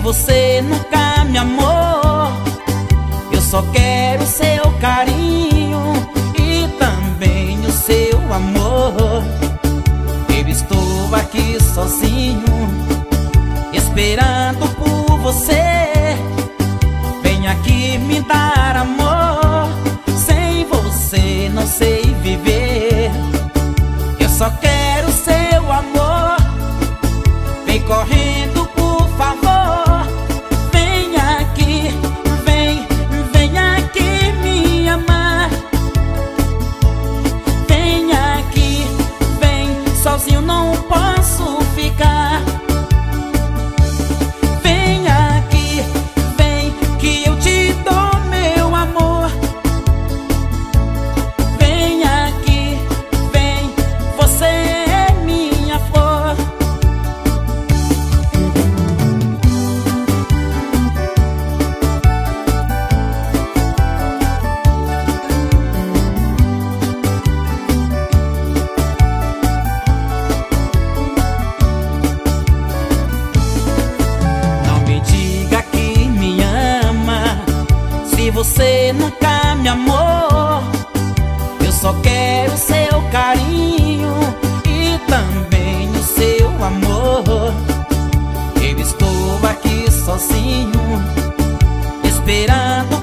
você nunca me amou, eu só quero o seu carinho e também o seu amor. Eu estou aqui sozinho, esperando por você. Vem aqui me dar amor, sem você não sei viver. Eu só quero o seu amor, vem correndo por favor. Vem aqui, vem aqui me amar. Vem aqui, vem, sozinho não posso ficar. Vem aqui, vem, que eu te dou meu amor. Vem aqui, vem, você é minha flor. Não me diga que me ama, se você nunca me amou. Eu só quero o seu carinho e também o seu amor. Eu estou aqui sozinho, esperando